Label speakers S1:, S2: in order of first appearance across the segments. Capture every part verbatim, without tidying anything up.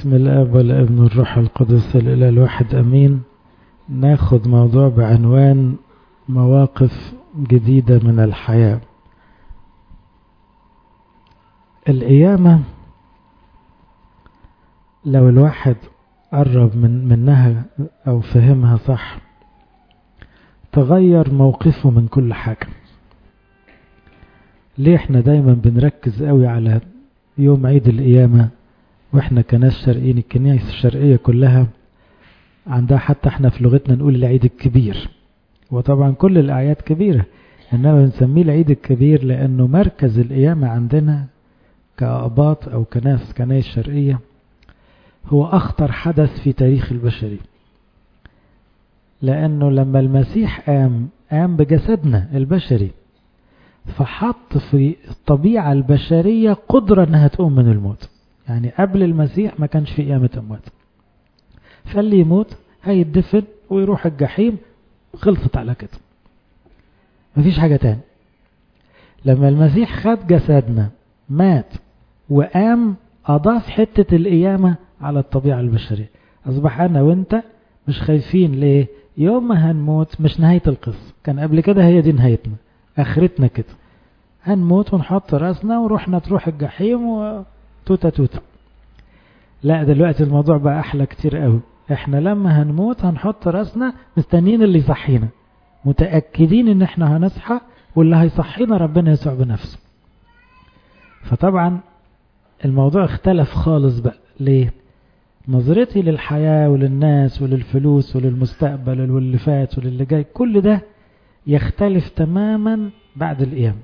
S1: باسم الاب والابن والروح القدس الاله الواحد امين. ناخد موضوع بعنوان مواقف جديدة من الحياة. القيامة لو الواحد قرب من منها او فهمها صح تغير موقفه من كل حاجة. ليه احنا دايما بنركز قوي على يوم عيد القيامة واحنا كناس شرقيين؟ الكنائس الشرقية كلها عندها، حتى احنا في لغتنا نقول العيد الكبير، وطبعا كل الاعياد كبيرة، انما بنسميه العيد الكبير لانه مركز القيامة عندنا كأقباط او كناس كنائس شرقية هو اخطر حدث في تاريخ البشرية، لانه لما المسيح قام قام بجسدنا البشري، فحط في الطبيعة البشرية قدرة انها تقوم من الموت. يعني قبل المسيح ما كانش في قيامة اموات، فاللي يموت هيدفن ويروح الجحيم، خلصت على كده، مفيش حاجة تاني. لما المسيح خد جسدنا مات وقام، اضاف حتة القيامة على الطبيعة البشرية. اصبح انا وانت مش خايفين. ليه؟ يوم ما هنموت مش نهاية القصة، كان قبل كده هي دي نهايتنا، اخرتنا كده، هنموت ونحط راسنا ورحنا تروح الجحيم وتوتا توتا. لا، دلوقتي الموضوع بقى احلى كتير قوي. احنا لما هنموت هنحط راسنا مستنين اللي يصحينا، متأكدين ان احنا هنصحى، واللي هيصحينا ربنا يسوع بنفسه. فطبعا الموضوع اختلف خالص بقى. ليه؟ نظرتي للحياة وللناس وللفلوس وللمستقبل واللي فات وللي جاي، كل ده يختلف تماما بعد القيامة.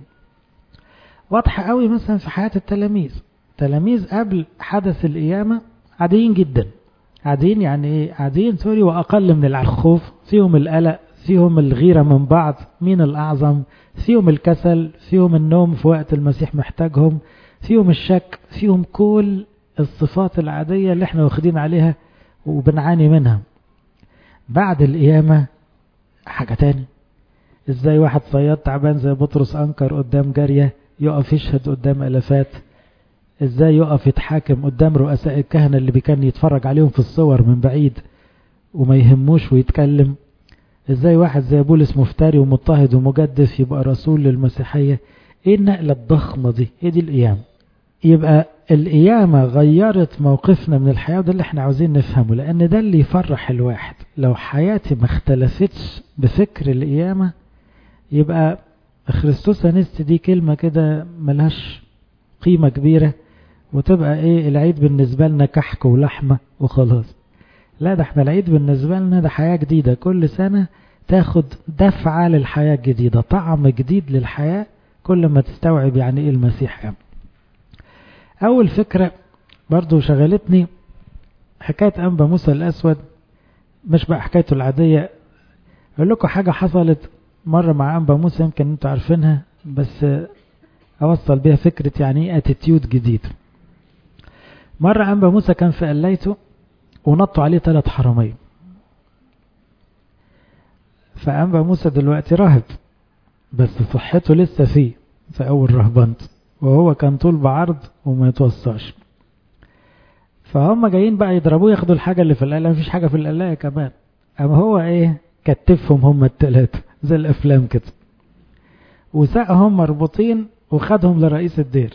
S1: واضحة قوي مثلا في حياة التلاميذ. تلاميذ قبل حدث القيامة عاديين جدا. عاديين يعني ايه؟ عاديين سوري واقل من الخوف، فيهم القلق، فيهم الغيرة من بعض، مين الاعظم، فيهم الكسل، فيهم النوم في وقت المسيح محتاجهم، فيهم الشك، فيهم كل الصفات العادية اللي احنا واخدين عليها وبنعاني منها. بعد القيامة حاجة تاني. ازاي واحد صياد تعبان زي بطرس انكر قدام جارية يقف يشهد قدام الافات؟ ازاي يقف يتحاكم قدام رؤساء الكهنة اللي كان يتفرج عليهم في الصور من بعيد وما يهموش ويتكلم؟ ازاي واحد زي بولس مفتري ومضطهد ومجدف يبقى رسول للمسيحية؟ ايه النقلة الضخمة دي؟ ايه دي القيامة. يبقى القيامة غيرت موقفنا من الحياة، وده اللي احنا عاوزين نفهمه، لان ده اللي يفرح الواحد. لو حياتي ما اختلفتش بفكر القيامة يبقى خريستوس انست دي كلمة كده ملهاش قيمة كبيرة، وتبقى ايه العيد بالنسبة لنا؟ كحك ولحمة وخلاص. لا، ده احنا العيد بالنسبة لنا ده حياة جديدة، كل سنة تاخد دفعة للحياة الجديدة، طعم جديد للحياة كل ما تستوعب يعني ايه المسيح قام. اول فكرة برضو شغلتني حكاية انبا موسى الاسود، مش بقى حكايته العادية. اقول لكم حاجة حصلت مرة مع انبا موسى يمكن انتوا عارفينها، بس اوصل بيها فكرة يعني ايه اتيتيود جديد. مرة انبا موسى كان في قلايته ونطوا عليه ثلاث حرامية. فانبا موسى دلوقتي راهب بس صحته لسه فيه في اول رهبنت، وهو كان طول بعرض وما يتوصاش. فهم جايين بقى يضربوه ياخدوا الحاجة اللي في القلاية، مفيش حاجة في القلاية كمان. اما هو ايه؟ كتفهم هم الثلاثة زي الافلام كده، وساقهم مربوطين وخدهم لرئيس الدير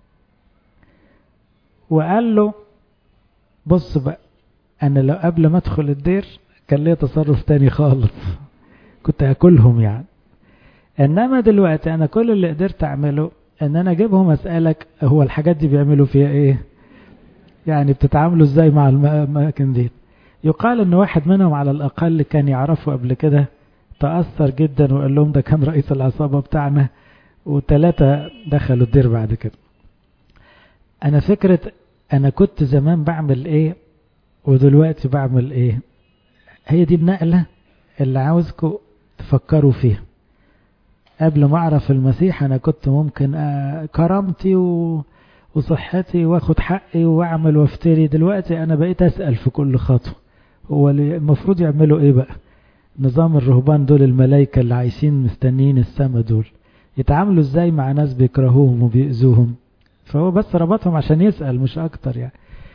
S1: وقال له بص بقى، انا لو قبل ما ادخل الدير كان ليه تصرف تاني خالص، كنت هاكلهم يعني. انما دلوقتي انا كل اللي قدرت اعمله ان انا اجيبهم اسألك هو الحاجات دي بيعملوا فيها ايه؟ يعني بتتعاملوا ازاي مع الاماكن دي؟ يقال ان واحد منهم على الاقل كان يعرفه قبل كده، تأثر جدا وقال لهم ده كان رئيس العصابة بتاعنا، وثلاثة دخلوا الدير بعد كده. انا فكرة انا كنت زمان بعمل ايه ودلوقتي بعمل ايه، هي دي النقلة اللي عاوزكم تفكروا فيها. قبل ما اعرف المسيح انا كنت ممكن كرامتي وصحتي واخد حقي واعمل وافتري. دلوقتي انا بقيت اسأل في كل خطوة هو المفروض يعملوا ايه بقى. نظام الرهبان دول الملايكة اللي عايشين مستنيين السما دول يتعاملوا ازاي مع ناس بيكرهوهم وبيأذوهم؟ فهو بس ربطهم عشان يسأل مش اكتر يعني.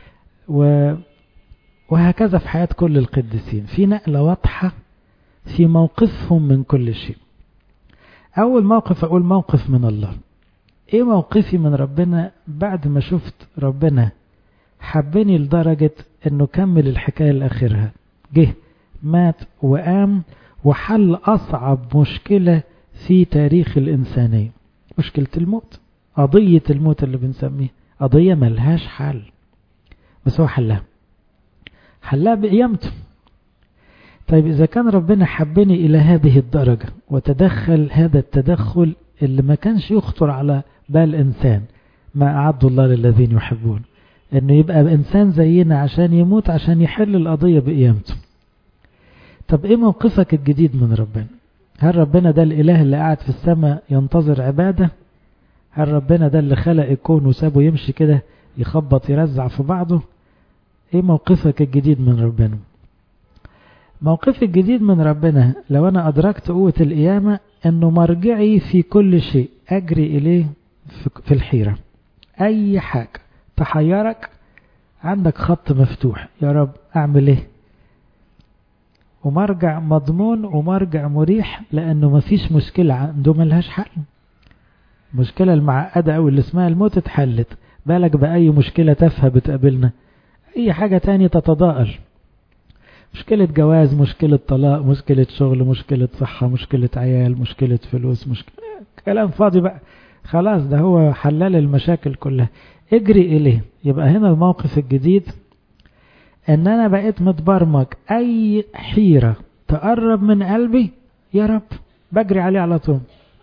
S1: و وهكذا في حياة كل القديسين في نقلة واضحة في موقفهم من كل شيء. أول موقف أقول موقف من الله. إيه موقفي من ربنا بعد ما شفت ربنا حبني لدرجة أنه كمل الحكاية لآخرها، جه مات وقام وحل أصعب مشكلة في تاريخ الإنسانية، مشكلة الموت، قضية الموت اللي بنسميه قضية ملهاش حل، بس هو حلها حلها بقيامته. طيب إذا كان ربنا حبني إلى هذه الدرجة وتدخل هذا التدخل اللي ما كانش يخطر على بال إنسان، ما أعد الله للذين يحبون، إنه يبقى إنسان زينا عشان يموت عشان يحل القضية بقيامته. طب إيه موقفك الجديد من ربنا؟ هل ربنا ده الإله اللي قاعد في السماء ينتظر عبادة؟ هل ربنا ده اللي خلق الكون وسابه يمشي كده يخبط يرزع في بعضه؟ إيه موقفك الجديد من ربنا؟ موقفي الجديد من ربنا لو أنا أدركت قوة القيامة أنه مرجعي في كل شيء أجري إليه في الحيرة. أي حاجة تحيرك عندك خط مفتوح، يا رب أعمل إيه؟ ومرجع مضمون ومرجع مريح، لأنه مفيش مشكلة عنده ملهاش حل. مشكلة المعقدة أو اللي اسمها الموت اتحلت، بالك بأي مشكلة تافهة بتقابلنا، أي حاجة تانية تتضاءل، مشكلة جواز، مشكلة طلاق، مشكلة شغل، مشكلة صحة، مشكلة عيال، مشكلة فلوس، مشكلة كلام فاضي بقى، خلاص ده هو حلال المشاكل كلها، اجري إليه. يبقى هنا الموقف الجديد ان انا بقيت متبرمج اي حيرة تقرب من قلبي يا رب بجري عليه على طول.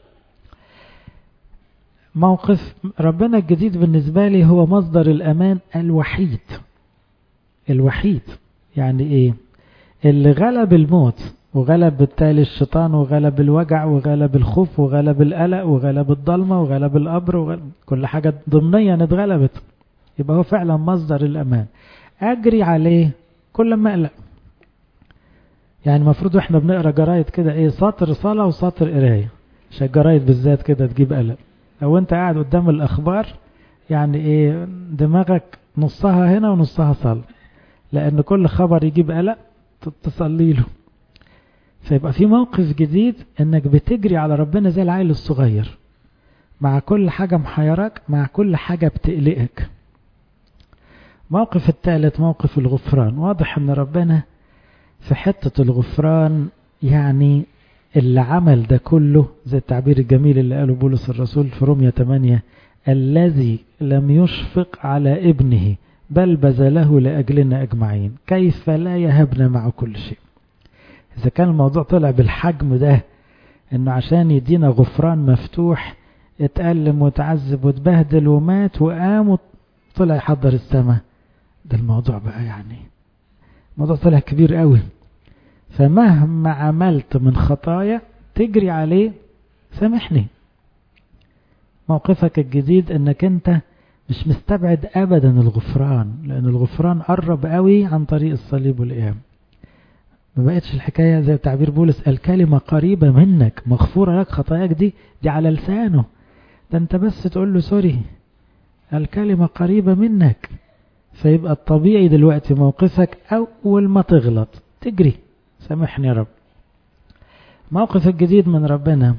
S1: موقف ربنا الجديد بالنسبة لي هو مصدر الأمان الوحيد الوحيد. يعني ايه؟ اللي غلب الموت وغلب بالتالي الشيطان وغلب الوجع وغلب الخوف وغلب القلق وغلب الضلمة وغلب القبر وغلب كل حاجة ضمنيا اتغلبت، يبقى هو فعلا مصدر الأمان. أجري عليه كل ما أقلق. يعني المفروض احنا بنقرأ جرايد كده ايه، سطر صلاة وسطر قراية، عشان الجرايد بالذات كده تجيب قلق. لو انت قاعد قدام الأخبار يعني ايه دماغك نصها هنا ونصها صلاة، لأن كل خبر يجيب قلق تصلي له. فيبقى في موقف جديد انك بتجري على ربنا زي العيل الصغير، مع كل حاجة محيرك، مع كل حاجة بتقلقك. موقف الثالث موقف الغفران. واضح ان ربنا في حتة الغفران يعني اللي عمل ده كله، زي التعبير الجميل اللي قاله بولس الرسول في رومية ثمانية، الذي لم يشفق على ابنه بل بذله لأجلنا أجمعين كيف لا يهبنا مع كل شيء. إذا كان الموضوع طلع بالحجم ده، إنه عشان يدينا غفران مفتوح اتألم وتعذب وتبهدل ومات وقام وطلع يحضر السماء، ده الموضوع بقى يعني الموضوع طلع كبير قوي. فمهما عملت من خطايا تجري عليه سامحني. موقفك الجديد انك انت مش مستبعد ابدا الغفران، لان الغفران قرب قوي عن طريق الصليب والقيام. ما بقتش الحكاية زي تعبير بولس الكلمة قريبة منك، مغفورة لك خطاياك، دي دي على لسانه، ده انت بس تقول له سوري، الكلمة قريبة منك. فيبقى الطبيعي دلوقتي موقفك اول ما تغلط تجري سامحني يا رب. موقف الجديد من ربنا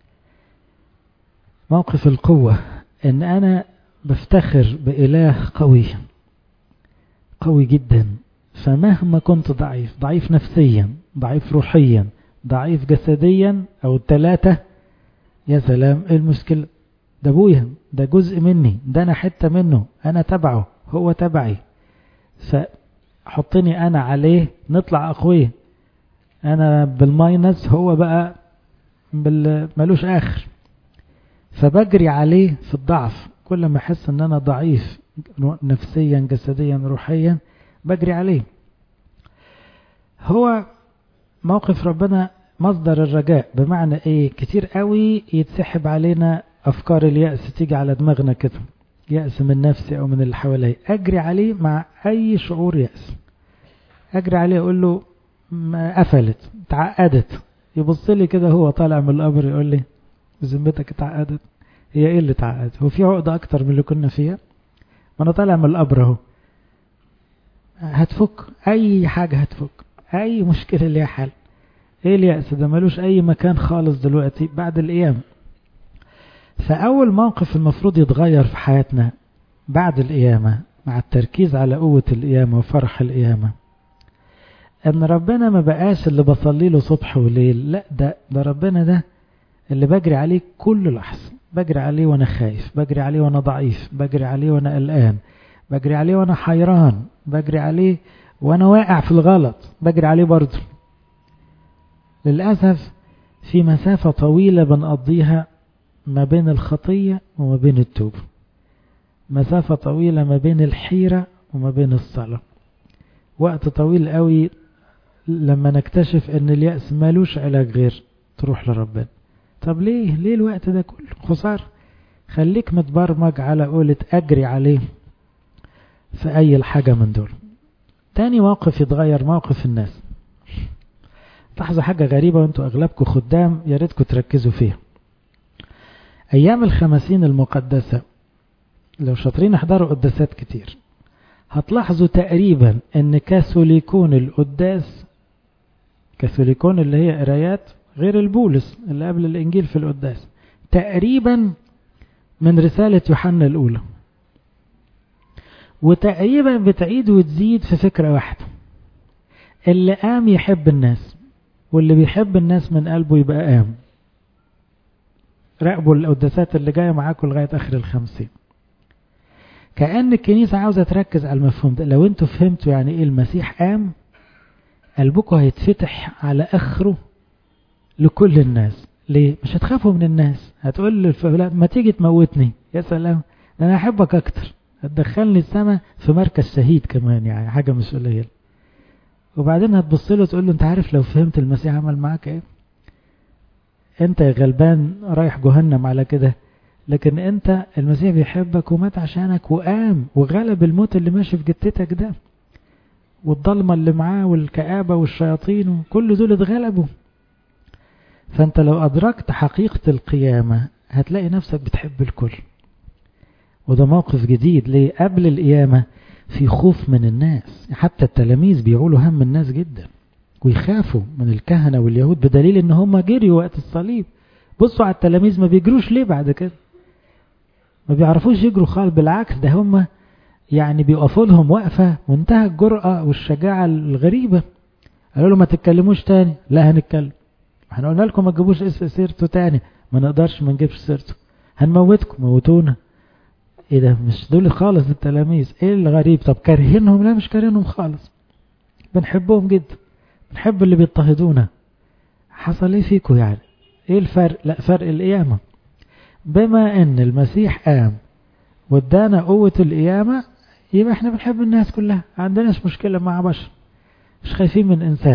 S1: موقف القوة، ان انا بفتخر بإله قوي قوي جدا، فمهما كنت ضعيف، ضعيف نفسيا، ضعيف روحيا، ضعيف جسديا او الثلاثة، يا سلام ايه المشكلة؟ ده ابويا، ده جزء مني، ده انا حتة منه، انا تبعه، هو تبعي، فحطني انا عليه نطلع اقوياء. انا بالماينس هو بقى ملوش اخر، فبجري عليه في الضعف. كل ما احس ان انا ضعيف نفسيا جسديا روحيا بجري عليه. هو موقف ربنا مصدر الرجاء. بمعنى ايه؟ كتير قوي يتسحب علينا افكار اليأس تيجي على دماغنا كده، يأس من نفسي او من اللي حواليا، اجري عليه مع اي شعور يأس، اجري عليه اقول له ما قفلت اتعقدت، يبص لي كده هو طالع من القبر يقول لي بذمتك اتعقدت؟ هي ايه اللي اتعقدت؟ هو في عقدة اكتر من اللي كنا فيها؟ ما انا طالع من القبر اهو. هتفك اي حاجة، هتفك اي مشكلة ليها حل. ايه اليأس ده؟ ملوش اي مكان خالص دلوقتي بعد القيامة. فاول موقف المفروض يتغير في حياتنا بعد القيامة مع التركيز على قوة القيامة وفرح القيامة، ان ربنا ما بقاش اللي بصلي له صبح وليل، لا ده ده ربنا ده اللي بجري عليه كل لحظة، بجري عليه وانا خايف، بجري عليه وانا ضعيف، بجري عليه وانا قلقان، بجري عليه وانا حيران، بجري عليه وانا واقع في الغلط، بجري عليه برضه. للأسف في مسافة طويلة بنقضيها ما بين الخطية وما بين التوبة، مسافة طويلة ما بين الحيرة وما بين الصلاة، وقت طويل قوي لما نكتشف ان اليأس مالوش علاج غير تروح لربنا. طب ليه ليه الوقت ده كله خسارة؟ خليك متبرمج على قولة اجري عليه في اي الحاجة من دول. تاني موقف يتغير موقف الناس. لاحظوا حاجة غريبة وانتوا اغلبكم خدام، يا ريتكم تركزوا فيها. ايام الخمسين المقدسة لو شاطرين احضروا قداسات كتير، هتلاحظوا تقريبا ان كاثوليكون القداس، كاثوليكون اللي هي قرايات غير البولس اللي قبل الانجيل في القداس، تقريبا من رسالة يوحنا الاولى، وتقريبا بتعيد وتزيد في فكرة واحدة، اللي قام يحب الناس، واللي بيحب الناس من قلبه يبقى قام. راقبوا القداسات اللي جاية معاكم لغاية اخر الخمسين. كأن الكنيسة عاوزة تركز على المفهوم ده. لو انتوا فهمتوا يعني ايه المسيح قام، قلبكم هيتفتح على اخره لكل الناس. ليه؟ مش هتخافوا من الناس. هتقول للفلان ما تيجي تموتني، يا سلام ده انا احبك اكتر، هتدخلني السماء في مركز شهيد كمان، يعني حاجة مش قليلة. وبعدين هتبص له تقول له انت عارف لو فهمت المسيح عمل معاك ايه؟ انت يا غلبان رايح جهنم على كده، لكن انت المسيح بيحبك ومات عشانك وقام وغلب الموت اللي ماشي في جتتك ده، والضلمة اللي معاه والكآبة والشياطين وكل دول اتغلبوا. فانت لو ادركت حقيقة القيامة هتلاقي نفسك بتحب الكل. وده موقف جديد. ليه؟ قبل القيامة في خوف من الناس، حتى التلاميذ بيقولوا هم الناس جدا ويخافوا من الكهنة واليهود، بدليل ان هم جريوا وقت الصليب. بصوا على التلاميذ ما بيجروش ليه بعد كده؟ ما بيعرفوش يجروا خالص، بالعكس ده هم يعني بيقفوا لهم وقفة وانتهى الجرأة والشجاعة الغريبة. قالوا له ما تتكلموش تاني، لا هنتكلم. احنا قلنا لكم ما تجيبوش سيرته تاني، ما نقدرش ما نجيبش سيرته، هنموتكم، موتونا. ايه ده؟ مش دول خالص التلاميذ. ايه الغريب؟ طب كارهينهم؟ لا مش كارهينهم خالص، بنحبهم جدا، بنحب اللي بيضطهدونا. حصل ايه فيكم يعني؟ ايه الفرق؟ لا فرق القيامة. بما ان المسيح قام وادانا قوة القيامة، يبقى احنا بنحب الناس كلها، عندناش مشكلة مع بشر، مش خايفين من انسان.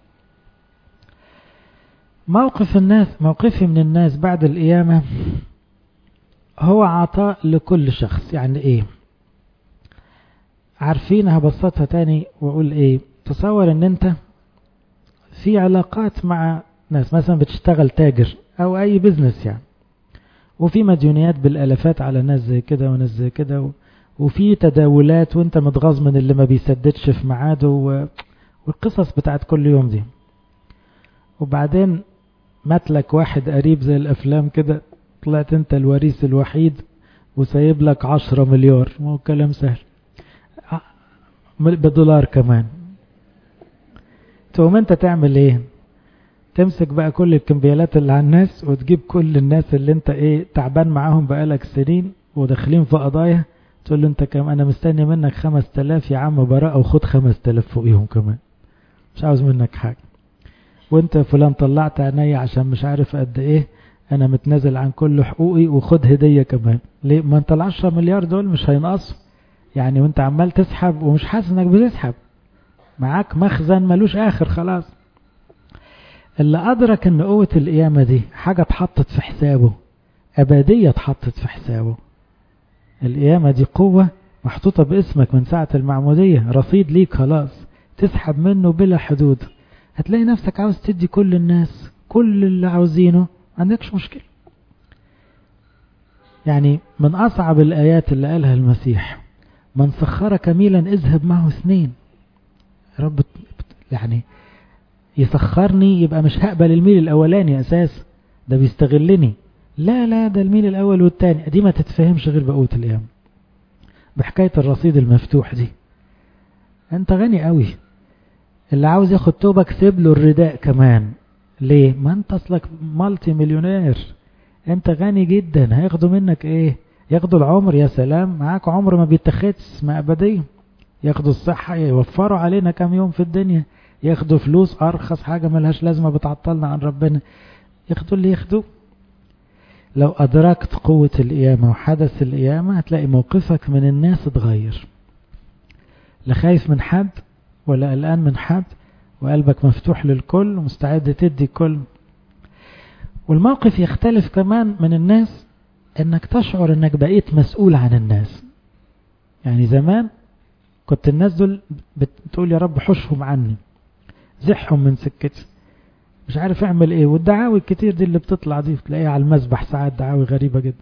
S1: موقف الناس، موقفي من الناس بعد القيامة هو عطاء لكل شخص. يعني ايه؟ عارفين، هبسطها تاني واقول ايه. تصور ان انت في علاقات مع ناس، مثلا بتشتغل تاجر او اي بزنس يعني، وفي مديونيات بالالافات على ناس زي كده وناس زي كده، وفي تداولات وانت متغاظ من اللي ما بيسددش في ميعاده، والقصص بتاعت كل يوم دي. وبعدين مات لك واحد قريب زي الافلام كده، طلعت انت الوريث الوحيد وسايب لك عشرة مليار، مو كلام سهل، بدولار كمان. تقوم انت تعمل ايه؟ تمسك بقى كل الكمبيالات اللي على الناس وتجيب كل الناس اللي انت ايه تعبان معاهم بقالك سنين وداخلين في قضايا، تقول له انت كم انا مستني منك خمس تلاف يا عم براءة، وخد خمس تلاف فوقيهم كمان، مش عاوز منك حاجة. وانت فلان طلعت عيني عشان مش عارف قد ايه، انا متنازل عن كل حقوقي وخد هدية كمان. ليه؟ ما انت العشرة مليار دول مش هينقصوا يعني، وانت عمال تسحب ومش حاسس انك بتسحب، معاك مخزن ملوش اخر خلاص. اللي أدرك أن قوة القيامة دي حاجة اتحطت في حسابه، أبدية اتحطت في حسابه. القيامة دي قوة محطوطة باسمك من ساعة المعمودية، رصيد ليك خلاص تسحب منه بلا حدود. هتلاقي نفسك عاوز تدي كل الناس كل اللي عاوزينه، عندكش مشكلة. يعني من أصعب الآيات اللي قالها المسيح: من سخرك ميلا اذهب معه اثنين. يا رب يعني يسخرني يبقى مش هقبل الميل الاولاني اساس، ده بيستغلني. لا لا ده الميل الاول والتاني دي ما تتفهمش غير بقوة الايام. بحكاية الرصيد المفتوح دي، انت غني قوي، اللي عاوز ياخد توبك سيب له الرداء كمان. ليه؟ ما انت اصلك مالتي مليونير، انت غني جدا، هياخدوا منك ايه؟ ياخدوا العمر. يا سلام، معاك عمر ما بيتخدش، اسمها ابدية. ياخدوا الصحة، يوفروا علينا كام يوم في الدنيا، ياخدوا فلوس ارخص حاجة ملهاش لازمة بتعطلنا عن ربنا، ياخدوا اللي ياخدوه. لو ادركت قوة القيامة وحدث القيامة هتلاقي موقفك من الناس اتغير، لا خايف من حد ولا قلقان من حد، وقلبك مفتوح للكل ومستعد تدي كل. والموقف يختلف كمان من الناس، انك تشعر انك بقيت مسؤول عن الناس. يعني زمان كنت الناس دول بتقول يا رب حشهم عني، زحهم من سكتي، مش عارف اعمل ايه. والدعاوي الكتير دي اللي بتطلع دي تلاقيها على المسبح ساعات دعاوي غريبة جدا،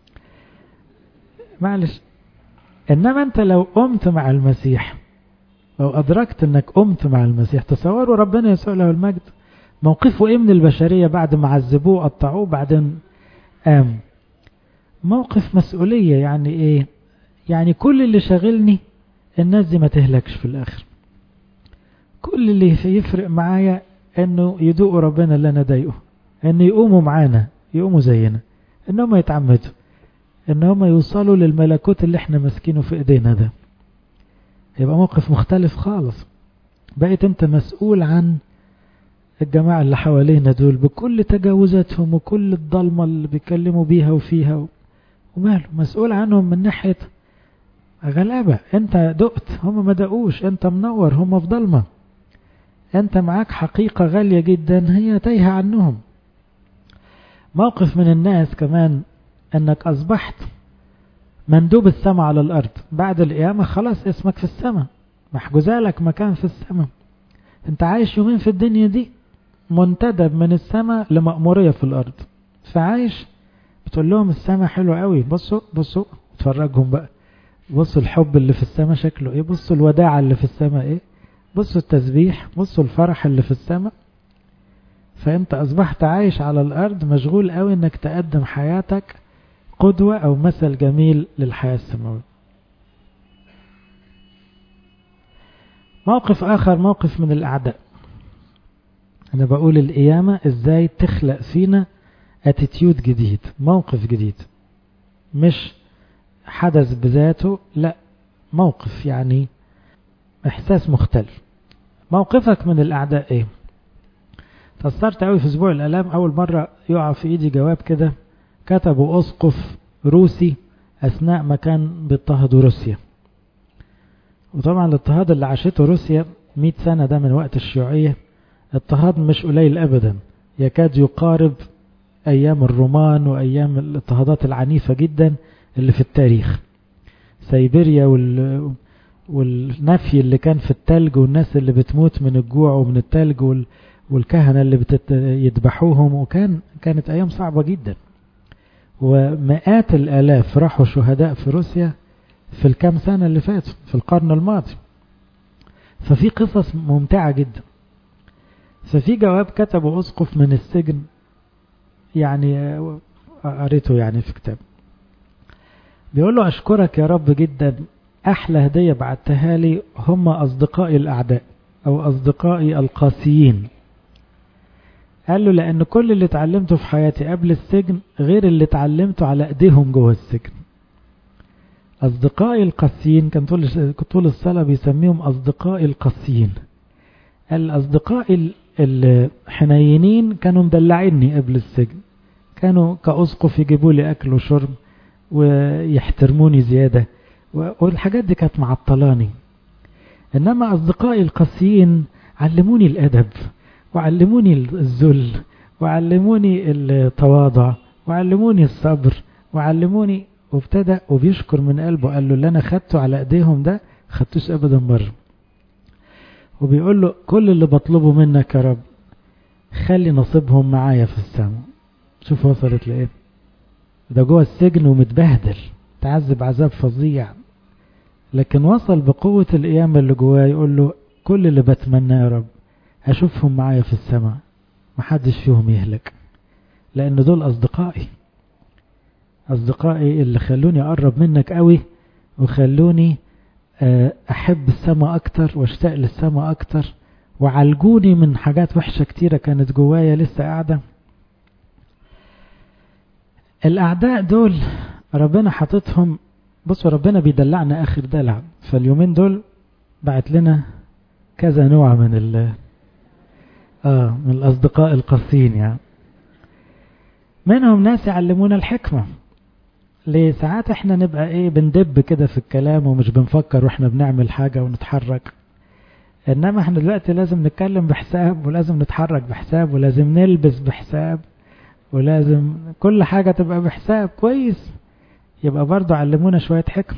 S1: معلش. انما انت لو قمت مع المسيح، لو ادركت انك قمت مع المسيح، تصوروا ربنا يسوع له المجد موقفه ايه من البشرية بعد ما عذبوه قطعوه بعدين قام. موقف مسؤولية. يعني ايه؟ يعني كل اللي شاغلني الناس دي ما تهلكش في الاخر، كل اللي يفرق معايا انه يدوقوا ربنا اللي انا ضايقه، انه يقوموا معانا، يقوموا زينا، انهم يتعمدوا، انهم يوصلوا للملكوت اللي احنا ماسكينه في ايدينا ده. يبقى موقف مختلف خالص. بقيت انت مسؤول عن الجماعة اللي حوالينا دول بكل تجاوزاتهم وكل الضلمة اللي بيكلموا بيها وفيها، وماله مسؤول عنهم من ناحية غلابة. انت دقت هم ما دقوش، انت منور هم في ضلمة، انت معاك حقيقة غالية جدا هي تايهة عنهم. موقف من الناس كمان انك اصبحت مندوب السماء على الارض. بعد القيامة خلاص اسمك في السماء، محجوزالك مكان في السماء. انت عايش يومين في الدنيا دي منتدب من السماء لمأمورية في الارض، فعايش بتقول لهم السماء حلوة قوي، بصوا بصوا اتفرجهم بقى، بصوا الحب اللي في السماء شكله ايه، بصوا الوداعة اللي في السماء ايه، بصوا التسبيح، بصوا الفرح اللي في السماء. فانت اصبحت عايش على الارض مشغول قوي انك تقدم حياتك قدوة او مثل جميل للحياة السماوية. موقف اخر، موقف من الاعداء. انا بقول القيامة ازاي تخلق فينا اتيتيود جديد، موقف جديد، مش حدث بذاته، لا موقف، يعني احساس مختلف. موقفك من الاعداء ايه؟ تأثرت قوي في اسبوع الالام، اول مرة يقع في ايدي جواب كده كتبه اسقف روسي اثناء ما كان بيضطهدوا روسيا. وطبعا الاضطهاد اللي عاشته روسيا مئة سنة ده من وقت الشيوعية اضطهاد مش قليل ابدا، يكاد يقارب ايام الرومان وايام الاضطهادات العنيفة جدا اللي في التاريخ. سيبيريا وال... والنفي اللي كان في التلج، والناس اللي بتموت من الجوع ومن التلج، وال... والكهنة اللي بتت... يذبحوهم، وكان كانت ايام صعبة جدا. ومئات الالاف راحوا شهداء في روسيا في الكام سنة اللي فاتوا في القرن الماضي. ففي قصص ممتعة جدا. ففي جواب كتبه أسقف من السجن، يعني قريته يعني في كتاب، بيقول له أشكرك يا رب جدا، أحلى هدية بعتها لي هم أصدقائي الأعداء أو أصدقائي القاسيين. قال له لأن كل اللي اتعلمته في حياتي قبل السجن غير اللي اتعلمته على ايديهم جوه السجن. أصدقائي القاسيين، كان طول طول الصلاة بيسميهم أصدقائي القاسيين. الأصدقاء الحنينين كانوا مدلعيني قبل السجن، كانوا كأسقف يجيبوا لي أكل وشرب ويحترموني زيادة، والحاجات دي كانت معطلاني. إنما أصدقائي القاسيين علموني الأدب، وعلموني الذل، وعلموني التواضع، وعلموني الصبر، وعلموني. وابتدأ وبيشكر من قلبه، قال له اللي أنا خدته على أيديهم ده خدتوش أبدا بره. وبيقول له كل اللي بطلبه منك يا رب خلي نصيبهم معايا في السماء. شوف وصلت لإيه، ده جوه السجن ومتبهدل، تعذب عذاب فظيع، لكن وصل بقوة القيامة اللي جواه يقول له كل اللي بتمناه يا رب أشوفهم معايا في السماء، محدش فيهم يهلك، لأن دول أصدقائي، أصدقائي اللي خلوني أقرب منك قوي، وخلوني أحب السماء أكتر واشتاق للسماء أكتر، وعالجوني من حاجات وحشة كتيرة كانت جوايا لسه قاعدة. الأعداء دول ربنا حاططهم، بصوا ربنا بيدلعنا آخر دلع، فاليومين دول بعت لنا كذا نوع من ال آه من الأصدقاء القاسيين، يعني منهم ناس يعلمونا الحكمة. ليه ساعات احنا نبقى ايه بندب كده في الكلام ومش بنفكر واحنا بنعمل حاجة ونتحرك، انما احنا دلوقتي لازم نتكلم بحساب، ولازم نتحرك بحساب، ولازم نلبس بحساب، ولازم كل حاجة تبقى بحساب كويس. يبقى برضو علمونا شوية حكم.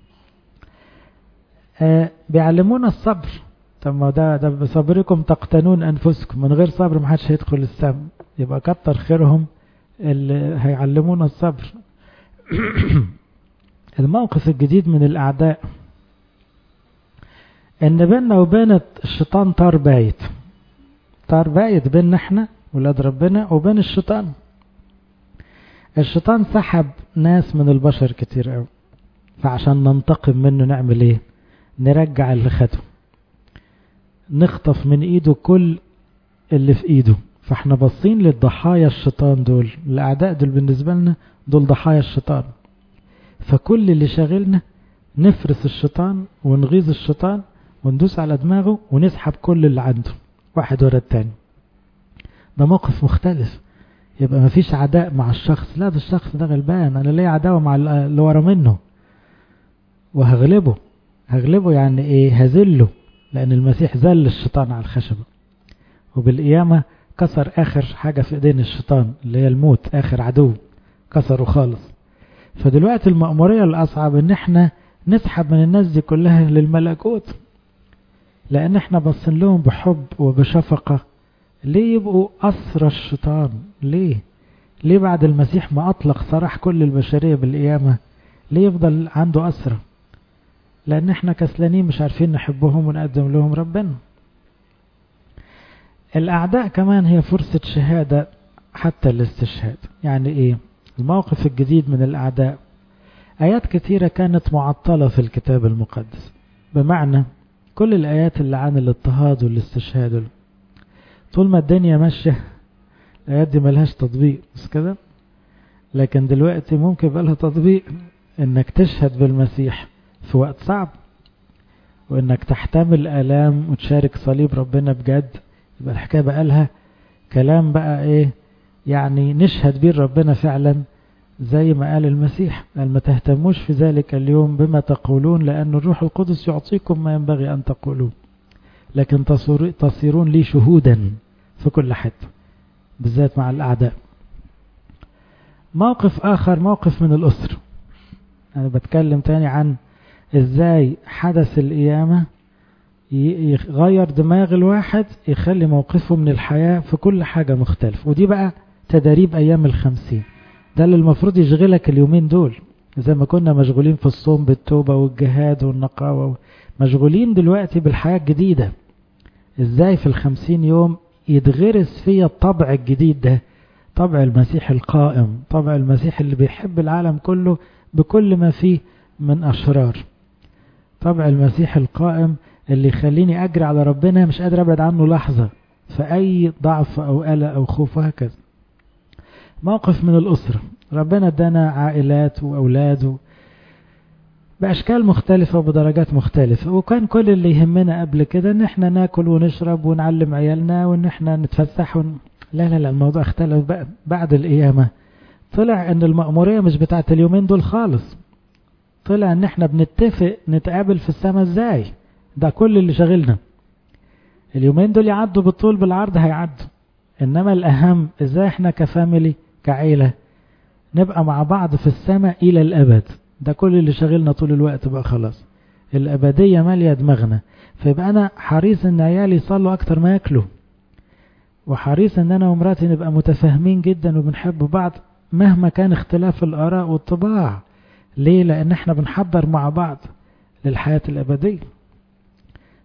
S1: آه بيعلمونا الصبر. طب ما ده ده بصبركم تقتنون أنفسكم، من غير صبر ما حدش هيدخل السم. يبقى كتر خيرهم اللي هيعلمونا الصبر. الموقف الجديد من الأعداء ان بيننا وبين الشيطان طار بايت، طار بايت بيننا احنا ولاد ربنا وبين الشيطان. الشيطان سحب ناس من البشر كتير قوي، فعشان ننتقم منه نعمل ايه؟ نرجع اللي خده، نخطف من ايده كل اللي في ايده. فاحنا باصين للضحايا الشيطان دول، الاعداء دول بالنسبة لنا دول ضحايا الشيطان. فكل اللي شاغلنا نفرس الشيطان ونغيظ الشيطان وندوس على دماغه ونسحب كل اللي عنده واحد ورا التاني. ده موقف مختلف. يبقى مفيش عداء مع الشخص، لا ده الشخص ده غلبان، انا ليه عداوة مع اللي ورا منه وهغلبه. هغلبه يعني ايه؟ هزله، لان المسيح زل الشيطان على الخشبة، وبالقيامة كسر اخر حاجة في ايدين الشيطان اللي هي الموت، اخر عدو كسره خالص. فدلوقتي المأمورية الاصعب ان احنا نسحب من الناس دي كلها للملكوت، لان احنا بصين لهم بحب وبشفقة. ليه يبقوا أسرى الشيطان؟ ليه ليه بعد المسيح ما أطلق سراح كل البشرية بالقيامة ليه يفضل عنده أسرى؟ لأن احنا كسلانين مش عارفين نحبهم ونقدم لهم ربنا. الأعداء كمان هي فرصة شهادة حتى الاستشهاد. يعني ايه الموقف الجديد من الأعداء؟ آيات كثيرة كانت معطلة في الكتاب المقدس، بمعنى كل الآيات اللي عن الاضطهاد والاستشهاد طول ما الدنيا ماشية الآيات دي ملهاش تطبيق، بس كده. لكن دلوقتي ممكن يبقى لها تطبيق، انك تشهد بالمسيح في وقت صعب، وانك تحتمل آلام وتشارك صليب ربنا بجد. يبقى الحكاية بقى لها كلام بقى ايه، يعني نشهد بيه ربنا فعلا زي ما قال المسيح، قال ما تهتموش في ذلك اليوم بما تقولون، لأن الروح القدس يعطيكم ما ينبغي أن تقولوه، لكن تصيرون لي شهودا في كل حتة، بالذات مع الأعداء. موقف آخر موقف من الأسر. أنا بتكلم تاني عن إزاي حدث القيامة يغير دماغ الواحد، يخلي موقفه من الحياة في كل حاجة مختلف. ودي بقى تدريب أيام الخمسين، ده اللي المفروض يشغلك اليومين دول. زي ما كنا مشغولين في الصوم بالتوبة والجهاد والنقاوة، مشغولين دلوقتي بالحياة الجديدة. ازاي في الخمسين يوم يتغرس فيها الطبع الجديد ده، طبع المسيح القائم، طبع المسيح اللي بيحب العالم كله بكل ما فيه من أشرار، طبع المسيح القائم اللي يخليني أجري على ربنا مش قادر أبعد عنه لحظة في أي ضعف أو قلق أو خوف، وهكذا. موقف من الأسرة، ربنا ادانا عائلات وأولاد بأشكال مختلفة وبدرجات مختلفة، وكان كل اللي يهمنا قبل كده ان احنا ناكل ونشرب ونعلم عيالنا وان احنا نتفسح ون... لا لا لا الموضوع اختلف بقى بعد القيامة. طلع ان المأمورية مش بتاعت اليومين دول خالص، طلع ان احنا بنتفق نتقابل في السماء ازاي. ده كل اللي شغلنا. اليومين دول يعدوا بالطول بالعرض هيعدوا، انما الاهم ازاي احنا كفاميلي كعيلة نبقى مع بعض في السماء الى الابد. ده كل اللي شغلنا طول الوقت بقى، خلاص الابدية مالية دماغنا. فيبقى انا حريص ان عيالي يصلوا اكتر ما ياكلوا، وحريص ان انا ومراتي نبقى متفاهمين جدا وبنحب بعض مهما كان اختلاف الاراء والطباع. ليه؟ لان احنا بنحضر مع بعض للحياة الابدية.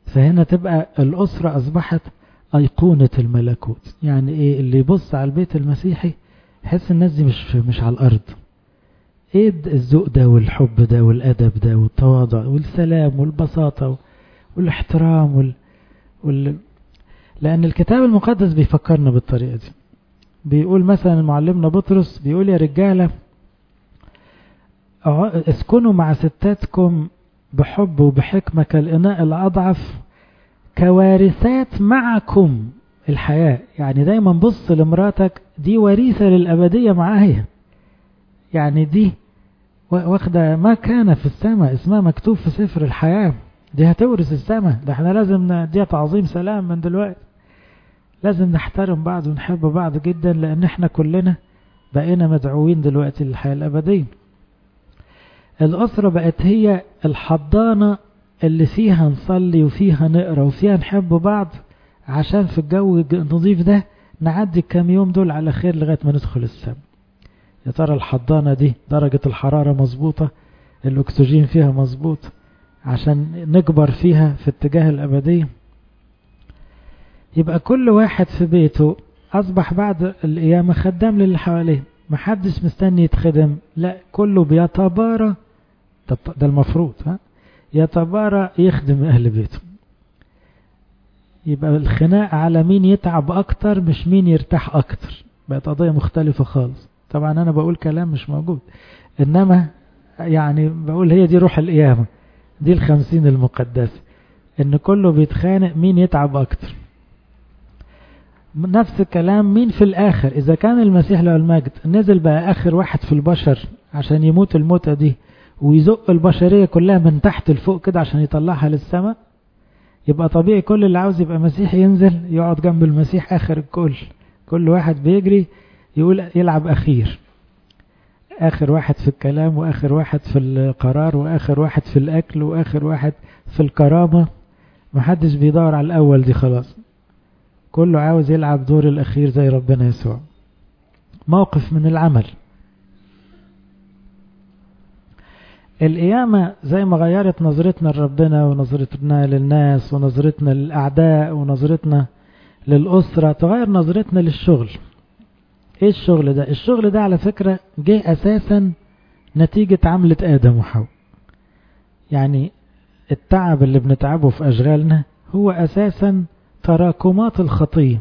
S1: فهنا تبقى الأسرة أصبحت أيقونة الملكوت. يعني إيه؟ اللي يبص على البيت المسيحي يحس الناس دي مش مش على الأرض. إيه الذوق ده والحب ده والأدب ده والتواضع والسلام والبساطة والاحترام وال... وال... لأن الكتاب المقدس بيفكرنا بالطريقة دي. بيقول مثلا معلمنا بطرس بيقول يا رجالة اسكنوا مع ستاتكم بحب وبحكمة كالإناء الأضعف كوارثات معكم الحياة. يعني دايما بص لمراتك دي وريثة للأبدية معاها، يعني دي واخدة ما كان في السماء، اسمها مكتوب في سفر الحياة، دي هتورث السماء. ده احنا لازم نديها تعظيم سلام من دلوقتي. لازم نحترم بعض ونحب بعض جدا، لأن احنا كلنا بقينا مدعوين دلوقتي للحياة الأبدية. الأسرة بقت هي الحضانة اللي فيها نصلي وفيها نقرأ وفيها نحب بعض، عشان في الجو النظيف ده نعدي كام يوم دول على خير لغاية ما ندخل السماء. يا ترى الحضانة دي درجة الحرارة مظبوطة، الأكسجين فيها مظبوط، عشان نكبر فيها في اتجاه الأبدية. يبقى كل واحد في بيته أصبح بعد القيامة خدام للي حواليه، محدش مستني يتخدم، لا كله بيتبارى. ده المفروض ها يتبارى يخدم أهل بيته. يبقى الخناق على مين يتعب أكتر مش مين يرتاح أكتر، بقت قضية مختلفة خالص. طبعا أنا بقول كلام مش موجود، إنما يعني بقول هي دي روح القيامة، دي الخمسين المقدسة، إن كله بيتخانق مين يتعب أكتر. نفس الكلام مين في الآخر، إذا كان المسيح له المجد نزل بقى آخر واحد في البشر عشان يموت الموتة دي ويزق البشرية كلها من تحت لفوق كده عشان يطلعها للسماء، يبقى طبيعي كل اللي عاوز يبقى مسيحي ينزل يقعد جنب المسيح آخر الكل. كل واحد بيجري يقول يلعب أخير، آخر واحد في الكلام وآخر واحد في القرار وآخر واحد في الأكل وآخر واحد في الكرامة. محدش بيدور على الأول دي خلاص، كله عاوز يلعب دور الأخير زي ربنا يسوع. موقف من العمل. القيامة زي ما غيرت نظرتنا لربنا ونظرتنا للناس ونظرتنا للأعداء ونظرتنا للأسرة، تغير نظرتنا للشغل. ايه الشغل ده؟ الشغل ده على فكرة جه أساسا نتيجة عملة آدم وحواء. يعني التعب اللي بنتعبه في أشغالنا هو أساسا تراكمات الخطية.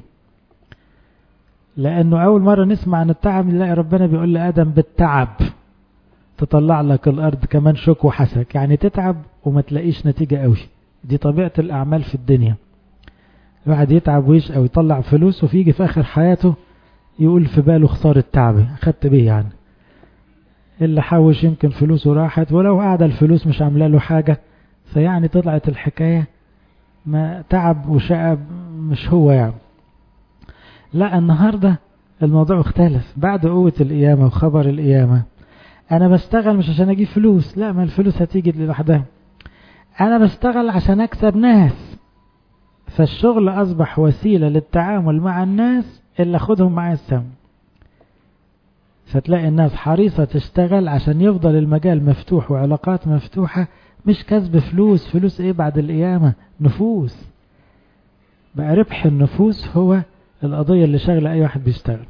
S1: لأنه أول مرة نسمع عن التعب نلاقي ربنا بيقول لآدم بالتعب تطلع لك الأرض كمان شوك وحسك، يعني تتعب وما تلاقيش نتيجة قوي. دي طبيعة الأعمال في الدنيا. الواحد يتعب ويشقى ويطلع فلوس وفيجي في آخر حياته يقول في باله خسارة تعبي، أخدت بيه يعني. اللي حوش يمكن فلوسه راحت، ولو قاعد الفلوس مش عامله له حاجة، فيعني طلعت الحكاية ما تعب وشقى مش هو يعني. لا النهاردة الموضوع اختلف بعد قوة القيامة وخبر القيامة. أنا بشتغل مش عشان أجيب فلوس، لا ما الفلوس هتيجي لوحدها. أنا بشتغل عشان أكسب ناس، فالشغل أصبح وسيلة للتعامل مع الناس اللي أخدهم معايا السما. فتلاقي الناس حريصة تشتغل عشان يفضل المجال مفتوح وعلاقات مفتوحة، مش كسب فلوس. فلوس ايه بعد القيامة؟ نفوس. بقى ربح النفوس هو القضية اللي شغلة اي واحد بيشتغل.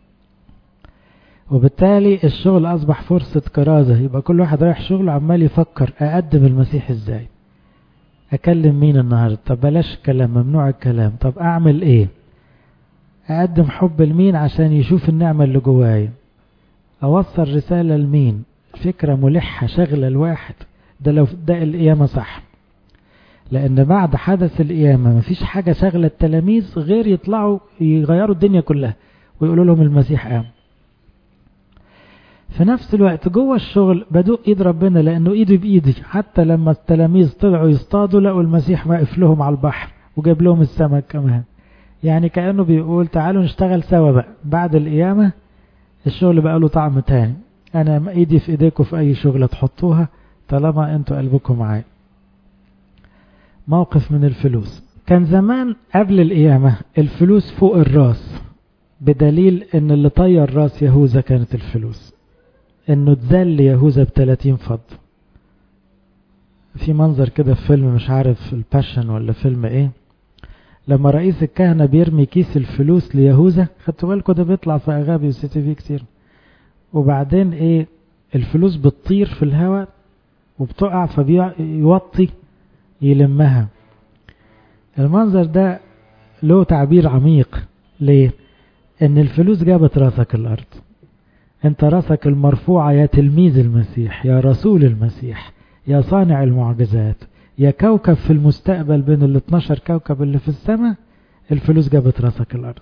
S1: وبالتالي الشغل اصبح فرصة كرازة. يبقى كل واحد رايح شغله عمال يفكر اقدم المسيح ازاي، اكلم مين النهاردة، طب بلاش كلام، ممنوع الكلام، طب اعمل ايه، اقدم حب لمين عشان يشوف النعمة اللي جوايا، اوصل رسالة لمين، فكرة ملحة شغلة الواحد. ده لو ده القيامة صح. لان بعد حدث القيامة مفيش حاجة شغلة التلاميذ غير يطلعوا يغيروا الدنيا كلها ويقولوا لهم المسيح قام. في نفس الوقت جوه الشغل بدوق ايد ربنا، لانه ايده بايدي. حتى لما التلاميذ طلعوا يصطادوا لقوا المسيح واقف لهم على البحر وجاب لهم السمك كمان. يعني كأنه بيقول تعالوا نشتغل سوا بقى. بعد القيامة الشغل بقى له طعم تاني. انا ايدي في ايديكم في اي شغلة تحطوها طالما انتوا قلبكم معايا. موقف من الفلوس. كان زمان قبل القيامة الفلوس فوق الراس، بدليل ان اللي طير راس يهوذا كانت الفلوس، انه تذل يهوذا بثلاثين فضة. في منظر كده في فيلم مش عارف الباشن ولا فيلم ايه، لما رئيس الكهنة بيرمي كيس الفلوس ليهوذا، خدتوا بالكم ده بيطلع في اغابي وسي تي في كتير، وبعدين ايه الفلوس بتطير في الهواء وبتقع فبيوطي يلمها. المنظر ده له تعبير عميق. ليه؟ ان الفلوس جابت راسك الارض، انت راسك المرفوعة يا تلميذ المسيح، يا رسول المسيح، يا صانع المعجزات، يا كوكب في المستقبل بين ال اتناشر كوكب اللي في السماء. الفلوس جابت راسك الارض.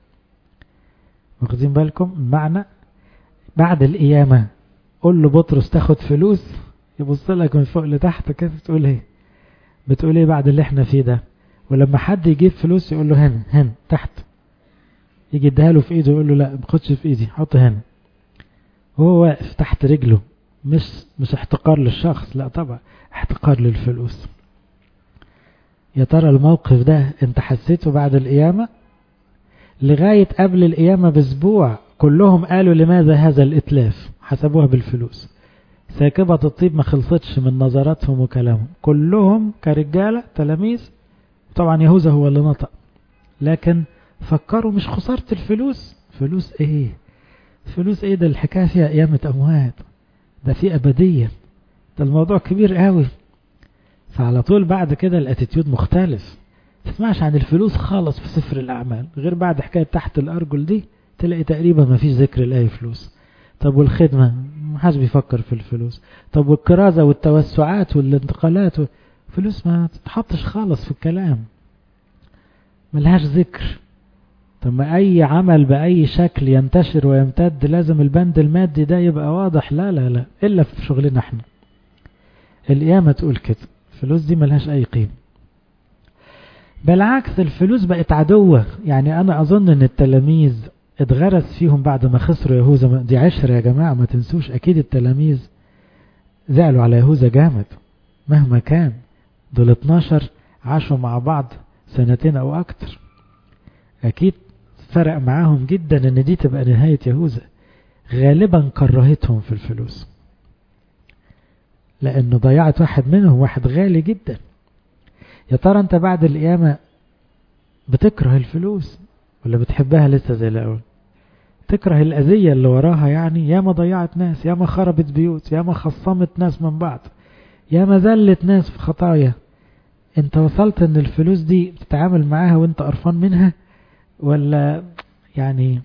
S1: واخدين بالكم معنى؟ بعد القيامة قول له بطرس تاخد فلوس، يبص لك من فوق لتحت كده تقول ايه؟ بتقول ايه بعد اللي احنا فيه ده؟ ولما حد يجيب فلوس يقول له هنا هنا تحت، يجي يديها له في ايده يقول له لا ما تاخدش في ايدي، حط هنا. هو واقف تحت رجله، مش مش احتقار للشخص، لا طبعا احتقار للفلوس. يا ترى الموقف ده انت حسيته بعد القيامة؟ لغاية قبل القيامة باسبوع كلهم قالوا لماذا هذا الاتلاف، حسبوها بالفلوس. ساكبة الطيب ما خلصتش من نظراتهم وكلامهم، كلهم كرجالة تلاميذ، طبعا يهوذا هو اللي نطق، لكن فكروا مش خسارة الفلوس. فلوس ايه؟ فلوس ايه؟ ده الحكاية فيها قيامة اموات، ده في ابدية، ده الموضوع كبير قوي. فعلى طول بعد كده الاتيتيود مختلف. تسمعش عن الفلوس خالص في سفر الاعمال غير بعد حكاية تحت الارجل دي، تلاقي تقريبا ما فيش ذكر لاي فلوس. طب والخدمة ما حدش بيفكر في الفلوس. طب والكرازة والتوسعات والانتقالات و... فلوس ما تتحطش خالص في الكلام، ملهاش ذكر. طب ما اي عمل باي شكل ينتشر ويمتد لازم البند المادي ده يبقى واضح. لا لا لا، الا في شغلنا احنا. القيامة تقول كده، الفلوس دي ملهاش اي قيمة. بالعكس الفلوس بقت عدوة. يعني انا اظن ان التلاميذ اتغرس فيهم بعد ما خسروا يهوذا. دي عشرة يا جماعة، ما تنسوش اكيد التلاميذ زعلوا على يهوذا جامد مهما كان. دول اتناشر عاشوا مع بعض سنتين او اكتر، اكيد فرق معاهم جدا ان دي تبقى نهاية يهوذا. غالبا كرهتهم في الفلوس لانه ضيعت واحد منهم، واحد غالي جدا. يا ترى انت بعد القيامة بتكره الفلوس ولا بتحبها لسه زي الاول؟ تكره الاذية اللي وراها، يعني يا ما ضيعت ناس، يا ما خربت بيوت، يا ما خصمت ناس من بعض، يا ما ذلت ناس في خطايا. انت وصلت ان الفلوس دي تتعامل معاها وانت قرفان منها، ولا يعني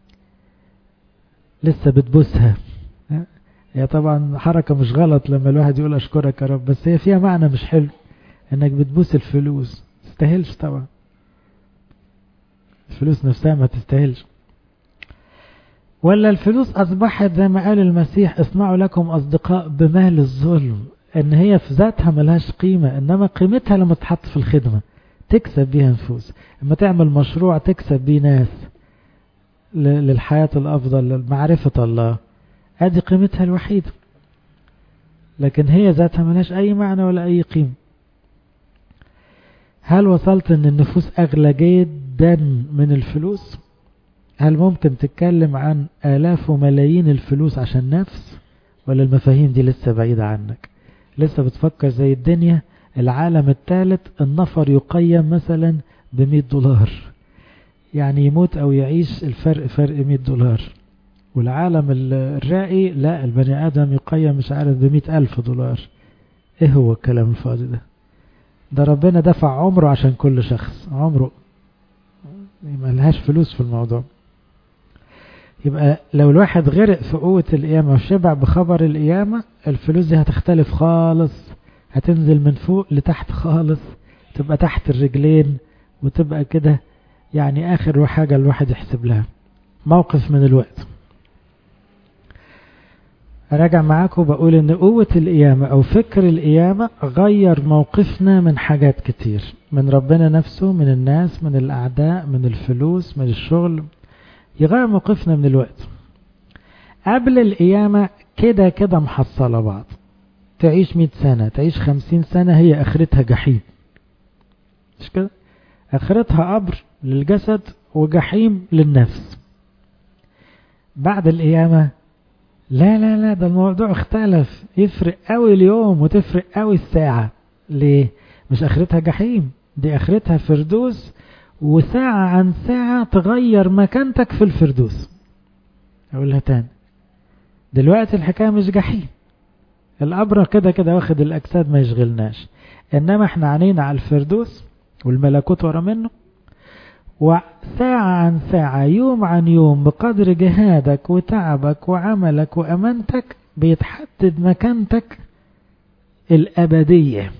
S1: لسه بتبوسها؟ هي طبعا حركة مش غلط لما الواحد يقول اشكرك يا رب، بس هي فيها معنى مش حلو انك بتبوس الفلوس. تستاهلش طبعا، الفلوس نفسها ما تستاهلش. ولا الفلوس اصبحت زي ما قال المسيح اصنعوا لكم اصدقاء بمال الظلم، ان هي في ذاتها ملهاش قيمة، انما قيمتها لما تحط في الخدمة تكسب بيها نفوس، لما تعمل مشروع تكسب بيه ناس للحياة الافضل لمعرفة الله، ادي قيمتها الوحيدة. لكن هي ذاتها ملهاش اي معنى ولا اي قيمة. هل وصلت ان النفوس اغلى جدا من الفلوس؟ هل ممكن تتكلم عن آلاف وملايين الفلوس عشان نفس؟ ولا المفاهيم دي لسه بعيدة عنك؟ لسه بتفكر زي الدنيا العالم الثالث النفر يقيم مثلا بمئة دولار، يعني يموت او يعيش الفرق فرق مئة دولار. والعالم الرائي لا، البني آدم يقيم مش عارف بمئة ألف دولار. ايه هو الكلام الفاضي ده؟ ده ربنا دفع عمره عشان كل شخص، عمره ملهاش فلوس في الموضوع. يبقى لو الواحد غرق في قوة القيامة وشبع بخبر القيامة، الفلوس دي هتختلف خالص، هتنزل من فوق لتحت خالص، تبقى تحت الرجلين، وتبقى كده يعني آخر حاجة الواحد يحسب لها. موقف من الوقت أراجع معاكم، بقول إن قوة القيامة أو فكر القيامة غير موقفنا من حاجات كتير، من ربنا نفسه، من الناس، من الأعداء، من الفلوس، من الشغل. يغير موقفنا من الوقت. قبل القيامة كده كده محصلة بعض، تعيش مئة سنة، تعيش خمسين سنة، هي آخرتها جحيم، مش كده؟ آخرتها قبر للجسد وجحيم للنفس. بعد القيامة لا لا لا، ده الموضوع اختلف. يفرق قوي اليوم وتفرق قوي الساعة. ليه؟ مش اخرتها جحيم، دي اخرتها فردوس، وساعة عن ساعة تغير مكانتك في الفردوس. اقولها تاني، دلوقتي الحكاية مش جحيم، الأبرة كده كده واخد الأجساد ما يشغلناش، إنما احنا عنينا على الفردوس والملكوت ورا منه. وساعة عن ساعة، يوم عن يوم، بقدر جهادك وتعبك وعملك وأمانتك بيتحدد مكانتك الأبدية.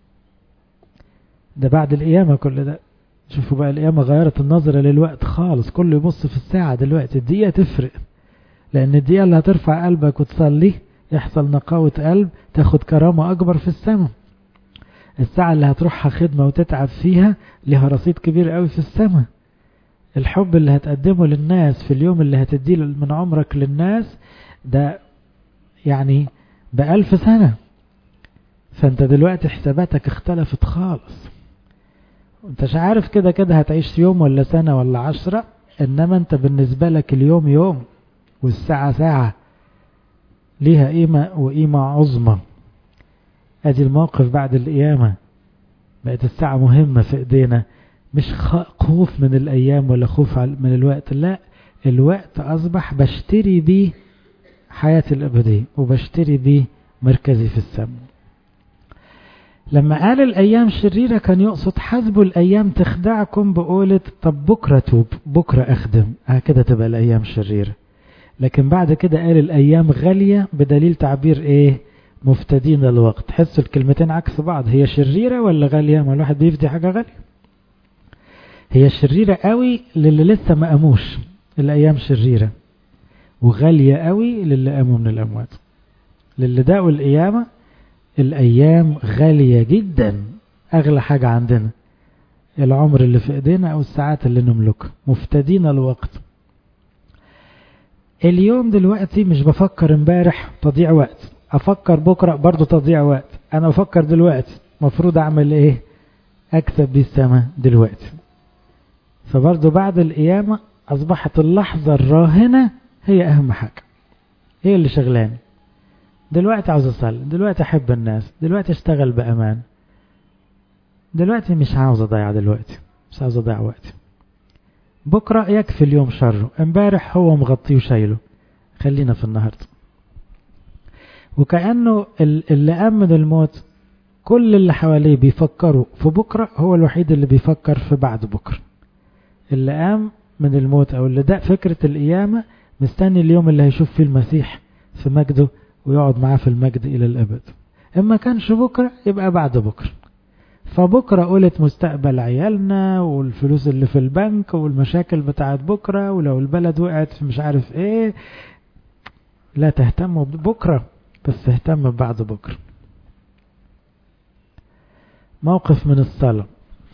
S1: ده بعد القيامة كل ده. شوفوا بقى، القيامة غيرت النظرة للوقت خالص، كله يبص في الساعة دلوقتي. الدقيقة تفرق، لأن الدقيقة اللي هترفع قلبك وتصلي يحصل نقاوة قلب، تاخد كرامة أكبر في السماء. الساعة اللي هتروحها خدمة وتتعب فيها لها رصيد كبير قوي في السماء. الحب اللي هتقدمه للناس في اليوم اللي هتديه من عمرك للناس ده يعني بألف سنة. فانت دلوقتي حساباتك اختلفت خالص، وانتش عارف كده كده هتعيش يوم ولا سنة ولا عشرة، انما انت بالنسبة لك اليوم يوم والساعة ساعة، ليها قيمة وقيمة عظمى. ادي الموقف بعد القيامة، بقت الساعة مهمة في ايدينا، مش خوف من الايام ولا خوف من الوقت، لا، الوقت اصبح بشتري بيه حياتي الابدية وبشتري بيه مركزي في السماء. لما قال الايام شريرة كان يقصد حسبوا الايام تخدعكم بقولة طب بكرة توب، بكرة اخدم، هكذا تبقى الايام شريرة. لكن بعد كده قال الايام غالية بدليل تعبير ايه؟ مفتدين الوقت. حسوا الكلمتين عكس بعض، هي شريرة ولا غالية؟ ما الواحد بيفدي حاجة غالية. هي شريرة قوي للي لسه ما قاموش، الايام شريرة، وغالية قوي للي قاموا من الاموات. للي داقوا القيامة الايام غالية جدا، اغلى حاجة عندنا العمر اللي في ايدينا او الساعات اللي نملكها. مفتدين الوقت. اليوم دلوقتي مش بفكر امبارح تضيع وقت، افكر بكرة برضو تضيع وقت. انا افكر دلوقتي مفروض اعمل ايه؟ اكسب بيه السماء دلوقتي. فبرضو بعد القيامة اصبحت اللحظة الراهنة هي اهم حاجة، هي اللي شغلاني. دلوقتي عاوز اصلي، دلوقتي احب الناس، دلوقتي اشتغل بامان، دلوقتي مش عاوز اضيع، دلوقتي مش عاوز اضيع وقتي. بكرة يكفي اليوم شره، امبارح هو مغطيه وشايله، خلينا في النهاردة. وكأنه اللي قام من الموت كل اللي حواليه بيفكروا في بكرة، هو الوحيد اللي بيفكر في بعد بكرة. اللي قام من الموت او اللي ده فكرة القيامة مستني اليوم اللي هيشوف فيه المسيح في مجده ويقعد معاه في المجد الى الابد. اما كانش بكرة يبقى بعد بكرة. فبكرة قلت مستقبل عيالنا والفلوس اللي في البنك والمشاكل بتاعت بكرة، ولو البلد وقعت في مش عارف ايه. لا تهتموا ببكرة، بس اهتم بعد بكرة. موقف من الصلاة.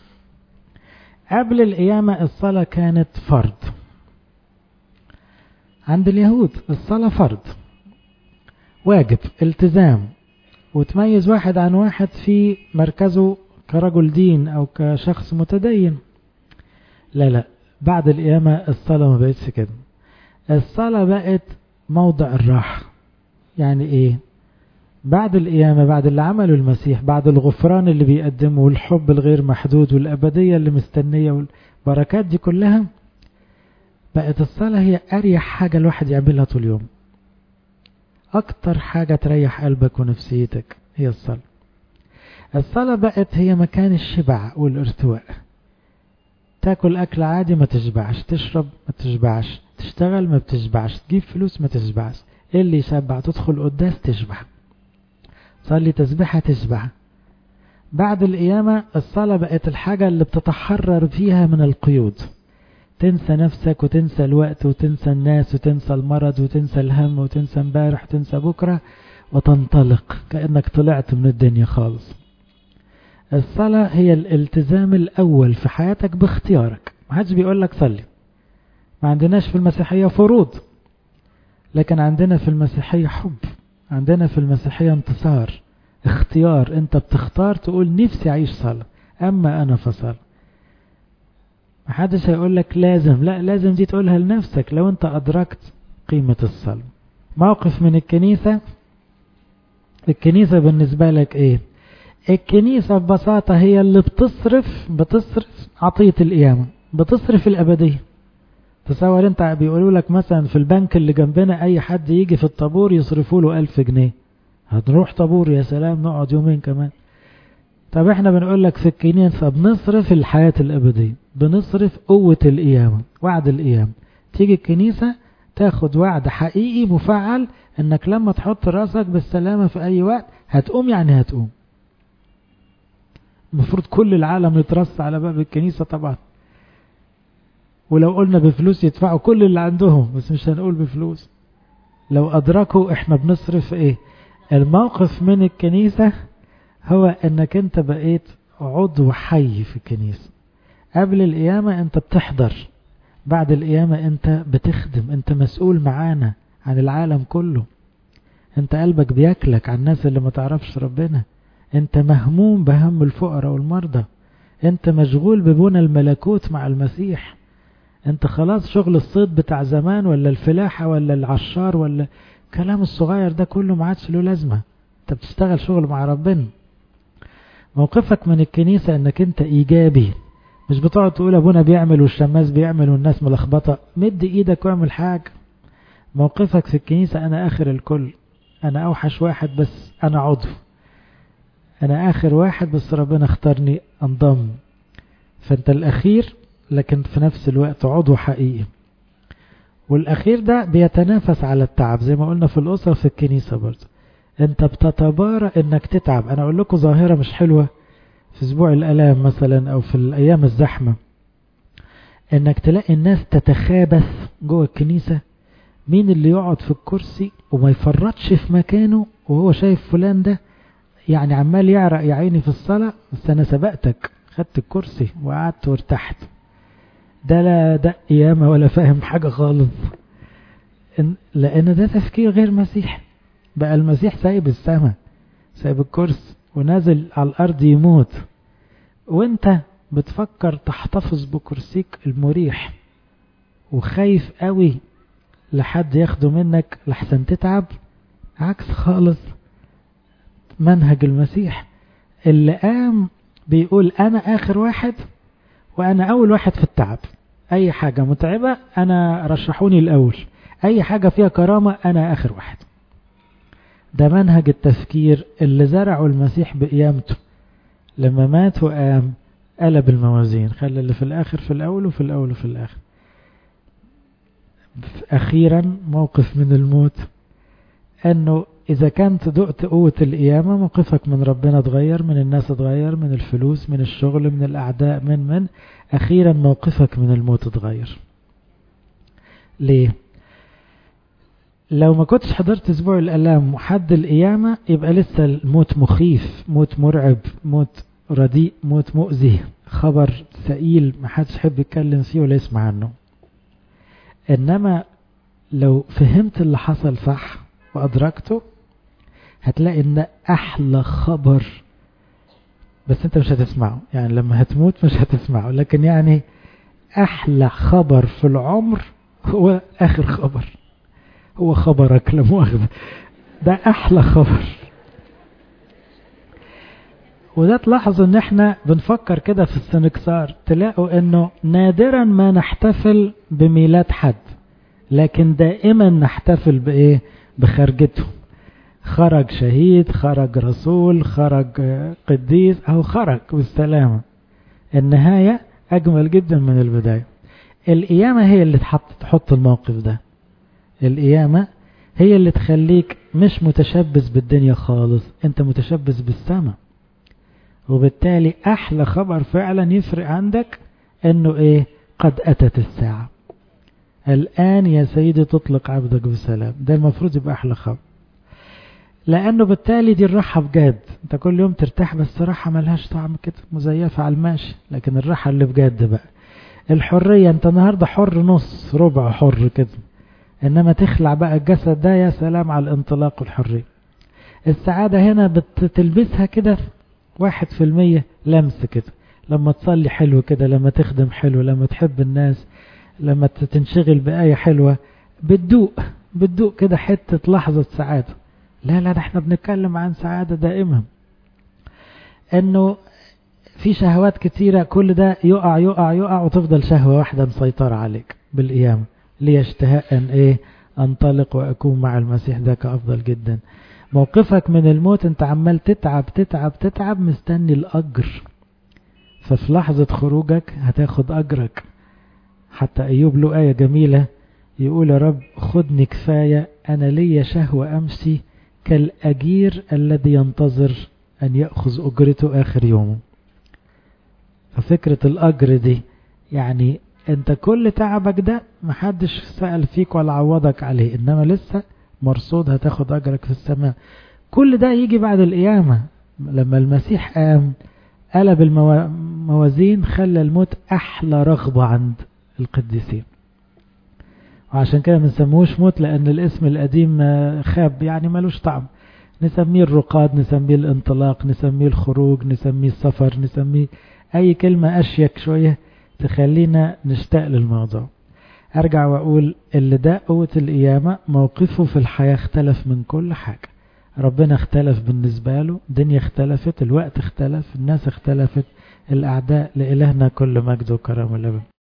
S1: قبل القيامة الصلاة كانت فرض عند اليهود، الصلاة فرض واجب التزام، وتميز واحد عن واحد في مركزه كرجل دين او كشخص متدين. لا لا، بعد القيامة الصلاة ما بقتش كده. الصلاة بقت موضع الراحة. يعني ايه؟ بعد القيامة، بعد اللي عمله المسيح، بعد الغفران اللي بيقدمه والحب الغير محدود والأبدية اللي مستنية والبركات دي كلها، بقت الصلاة هي أريح حاجة الواحد يعملها طول يوم. أكتر حاجة تريح قلبك ونفسيتك هي الصلاة. الصلاة بقت هي مكان الشبع والارتواء. تاكل أكل عادي ما تشبعش، تشرب ما تشبعش، تشتغل ما بتشبعش، تجيب فلوس ما تشبعش. إيه اللي يشبع؟ تدخل قداس تشبع، صلي تسبيحة تشبع. بعد القيامة الصلاة بقت الحاجة اللي بتتحرر فيها من القيود، تنسى نفسك وتنسى الوقت وتنسى الناس وتنسى المرض وتنسى الهم وتنسى امبارح وتنسى بكرة، وتنطلق كأنك طلعت من الدنيا خالص. الصلاة هي الالتزام الأول في حياتك باختيارك. ما حدش بيقول لك صلي. ما عندناش في المسيحية فروض، لكن عندنا في المسيحية حب، عندنا في المسيحية انتصار، اختيار. انت بتختار تقول نفسي اعيش صلاة، اما انا فصل. محدش هيقول لك لازم، لا، لازم دي تقولها لنفسك لو انت ادركت قيمة الصلاة. موقف من الكنيسة. الكنيسة بالنسبة لك ايه؟ الكنيسة ببساطة هي اللي بتصرف بتصرف عطية القيامة، بتصرف الأبدية. تصور انت بيقولوا لك مثلا في البنك اللي جنبنا اي حد يجي في الطابور يصرفوا له ألف جنيه، هنروح طابور يا سلام نقعد يومين كمان. طب احنا بنقول لك في الكنيسة بنصرف الحياة الأبدية، بنصرف قوة القيامة، وعد القيامة. تيجي الكنيسة تاخد وعد حقيقي مفعل انك لما تحط راسك بالسلامة في اي وقت هتقوم، يعني هتقوم. المفروض كل العالم يترص على باب الكنيسة طبعا، ولو قلنا بفلوس يدفعوا كل اللي عندهم، بس مش هنقول بفلوس. لو أدركوا احنا بنصرف ايه. الموقف من الكنيسة هو انك انت بقيت عضو حي في الكنيسة. قبل القيامة انت بتحضر، بعد القيامة انت بتخدم، انت مسؤول معانا عن العالم كله. انت قلبك بياكلك عن الناس اللي ما تعرفش ربنا، انت مهموم بهم الفقراء والمرضى، انت مشغول ببنى الملكوت مع المسيح. انت خلاص شغل الصيد بتاع زمان ولا الفلاحة ولا العشار ولا كلام الصغير ده كله ما عادش له لازمة. انت بتشتغل شغل مع ربنا. موقفك من الكنيسة انك انت ايجابي، مش بتقعد تقول ابونا بيعمل والشماس بيعمل والناس ملخبطة. مد ايدك واعمل حاجة. موقفك في الكنيسة انا اخر الكل، انا اوحش واحد بس انا عضو، انا اخر واحد بس ربنا اختارني انضم. فانت الاخير لكن في نفس الوقت عضو حقيقي. والاخير ده بيتنافس على التعب زي ما قلنا في الاسرة في الكنيسة برضه. انت بتتبارى انك تتعب. انا اقول لكم ظاهرة مش حلوة في اسبوع الالام مثلا او في الايام الزحمة، انك تلاقي الناس تتخابث جوه الكنيسة. مين اللي يقعد في الكرسي وما يفرطش في مكانه وهو شايف فلان ده يعني عمال يعرق يا عيني في الصلاة، بس انا سبقتك خدت الكرسي وقعدت وارتحت. ده لا ده قيامة ولا فاهم حاجة خالص، لان ده تفكير غير مسيح. بقى المسيح سايب السماء سايب الكرسي ونازل على الارض يموت، وانت بتفكر تحتفظ بكرسيك المريح وخايف قوي لحد ياخده منك لحسن تتعب. عكس خالص منهج المسيح اللي قام بيقول انا اخر واحد وانا اول واحد في التعب. اي حاجة متعبة انا رشحوني الاول، اي حاجة فيها كرامة انا اخر واحد. ده منهج التفكير اللي زرعه المسيح بقيامته. لما مات وقام قلب الموازين، خلى اللي في الاخر في الاول وفي الاول وفي الاخر. اخيرا موقف من الموت، انه اذا كانت دقت قوة القيامة موقفك من ربنا اتغير، من الناس اتغير، من الفلوس، من الشغل، من الاعداء، من من اخيرا موقفك من الموت اتغير. ليه؟ لو ما كنتش حضرت اسبوع الالام وحد القيامة يبقى لسه الموت مخيف، موت مرعب، موت رديء، موت مؤذي، خبر ثقيل ما حدش يحب يتكلم فيه ولا يسمع عنه. انما لو فهمت اللي حصل صح وادركته هتلاقي ان احلى خبر، بس انت مش هتسمعه، يعني لما هتموت مش هتسمعه، لكن يعني احلى خبر في العمر هو اخر خبر، هو خبرك لا مؤاخذة، ده احلى خبر. وده تلاحظ ان احنا بنفكر كده في السنكسار تلاقوا انه نادرا ما نحتفل بميلاد حد، لكن دائما نحتفل بايه؟ بخرجته. خرج شهيد، خرج رسول، خرج قديس، او خرج بالسلامة. النهاية اجمل جدا من البداية. القيامة هي اللي تحط تحط الموقف ده. القيامة هي اللي تخليك مش متشبث بالدنيا خالص، انت متشبث بالسماء. وبالتالي احلى خبر فعلا يفرق عندك انه ايه؟ قد اتت الساعة، الان يا سيدي تطلق عبدك بسلام. ده المفروض يبقى احلى خبر، لانه بالتالي دي الراحة بجد. انت كل يوم ترتاح بس راحة ملهاش طعم كده، مزيفة على الماشي، لكن الراحة اللي بجد بقى الحرية. انت النهاردة حر نص ربع حر كده، انما تخلع بقى الجسد ده يا سلام على الانطلاق والحرية. السعادة هنا بتلبسها كده واحد في المية لمس كده، لما تصلي حلو كده، لما تخدم حلو، لما تحب الناس، لما تنشغل بآية حلوة بتدوق بتدوق كده حتة لحظة سعادة. لا لا، ده احنا بنتكلم عن سعادة دائمة، انه في شهوات كتيرة كل ده يقع يقع يقع وتفضل شهوة واحدة مسيطرة عليك بالقيامة. لي اشتهاء ان ايه انطلق واكون مع المسيح، ده كأفضل جدا. موقفك من الموت انت عمال تتعب تتعب تتعب مستني الأجر، ففي لحظة خروجك هتاخد أجرك. حتى أيوب له آية جميلة يقول: يا رب خدني كفاية، أنا لي شهوة أمشي كالأجير الذي ينتظر أن يأخذ أجرته آخر يومه. ففكرة الأجر دي يعني انت كل تعبك ده محدش سأل فيك ولا عوضك عليه، انما لسه مرصود هتاخد أجرك في السماء. كل ده يجي بعد القيامة، لما المسيح قام قلب الموازين، خلى الموت أحلى رغبة عند القديسين. وعشان كده منسموش موت، لأن الاسم القديم خاب يعني ملوش طعم. نسميه الرقاد، نسميه الانطلاق، نسميه الخروج، نسميه السفر، نسميه أي كلمة أشيك شوية تخلينا نشتاق للموضوع. أرجع وأقول اللي ده قوة القيامة، موقفه في الحياة اختلف من كل حاجة. ربنا اختلف بالنسبة له، الدنيا اختلفت، الوقت اختلف، الناس اختلفت، الأعداء. لإلهنا كل مجد وكرم والأبد.